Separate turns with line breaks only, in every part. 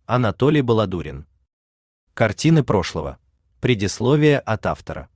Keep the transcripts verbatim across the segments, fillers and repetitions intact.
Анатолий Баладурин. Картины прошлого. Предисловие от автора.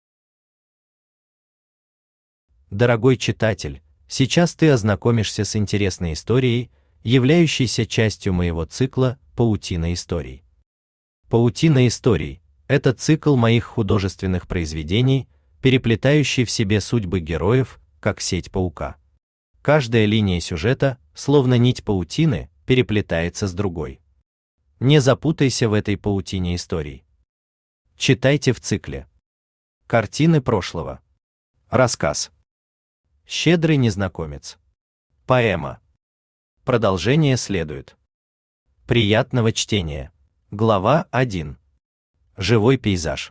Дорогой читатель, сейчас ты ознакомишься с интересной историей, являющейся частью моего цикла «Паутина историй». «Паутина историй» — это цикл моих художественных произведений, переплетающий в себе судьбы героев, как сеть паука. Каждая линия сюжета, словно нить паутины, переплетается с другой. Не запутайся в этой паутине историй. Читайте в цикле. Картины прошлого. Рассказ. Щедрый незнакомец. Поэма. Продолжение следует. Приятного чтения. Глава один. Живой пейзаж.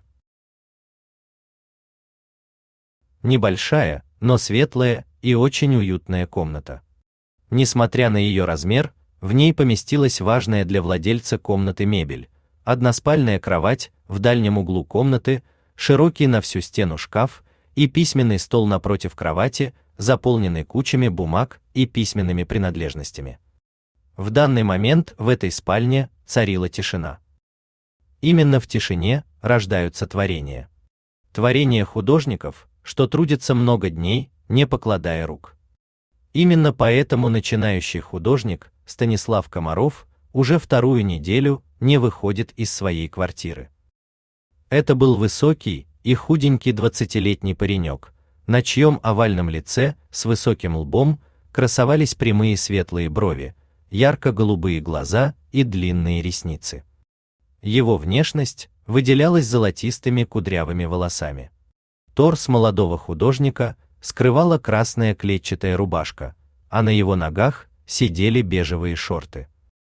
Небольшая, но светлая и очень уютная комната. Несмотря на ее размер, в ней поместилась важная для владельца комнаты мебель: односпальная кровать в дальнем углу комнаты, широкий на всю стену шкаф и письменный стол напротив кровати, заполненный кучами бумаг и письменными принадлежностями. В данный момент в этой спальне царила тишина. Именно в тишине рождаются творения. Творения художников, что трудятся много дней, не покладая рук. Именно поэтому начинающий художник Станислав Комаров уже вторую неделю не выходит из своей квартиры. Это был высокий и худенький двадцатилетний паренек, на чьем овальном лице с высоким лбом красовались прямые светлые брови, ярко-голубые глаза и длинные ресницы. Его внешность выделялась золотистыми кудрявыми волосами. Торс молодого художника скрывала красная клетчатая рубашка, а на его ногах сидели бежевые шорты.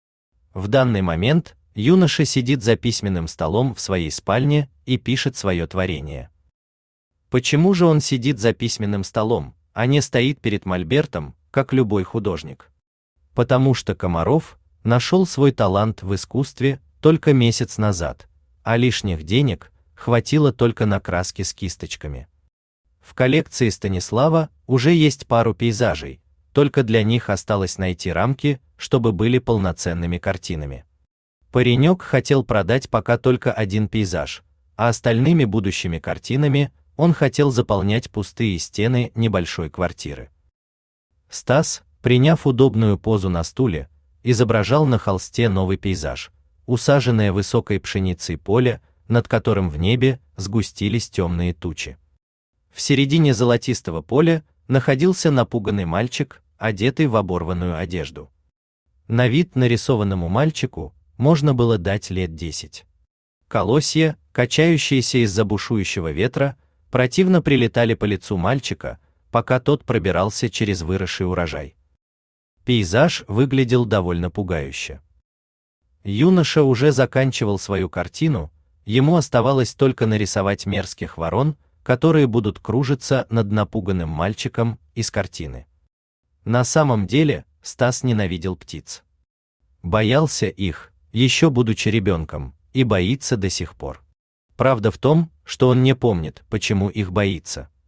В данный момент юноша сидит за письменным столом в своей спальне и пишет свое творение. Почему же он сидит за письменным столом, а не стоит перед мольбертом, как любой художник? Потому что Комаров нашел свой талант в искусстве только месяц назад, а лишних денег хватило только на краски с кисточками. В коллекции Станислава уже есть пару пейзажей, только для них осталось найти рамки, чтобы были полноценными картинами. Паренек хотел продать пока только один пейзаж, а остальными будущими картинами он хотел заполнять пустые стены небольшой квартиры. Стас, приняв удобную позу на стуле, изображал на холсте новый пейзаж: усаженное высокой пшеницей поле, над которым в небе сгустились темные тучи. В середине золотистого поля находился напуганный мальчик, одетый в оборванную одежду. На вид нарисованному мальчику можно было дать лет десять. Колосья, качающиеся из-за бушующего ветра, противно прилетали по лицу мальчика, пока тот пробирался через выросший урожай. Пейзаж выглядел довольно пугающе. Юноша уже заканчивал свою картину, ему оставалось только нарисовать мерзких ворон, которые будут кружиться над напуганным мальчиком из картины. На самом деле Стас ненавидел птиц. Боялся их, еще будучи ребенком, и боится до сих пор. Правда в том, что он не помнит, почему их боится.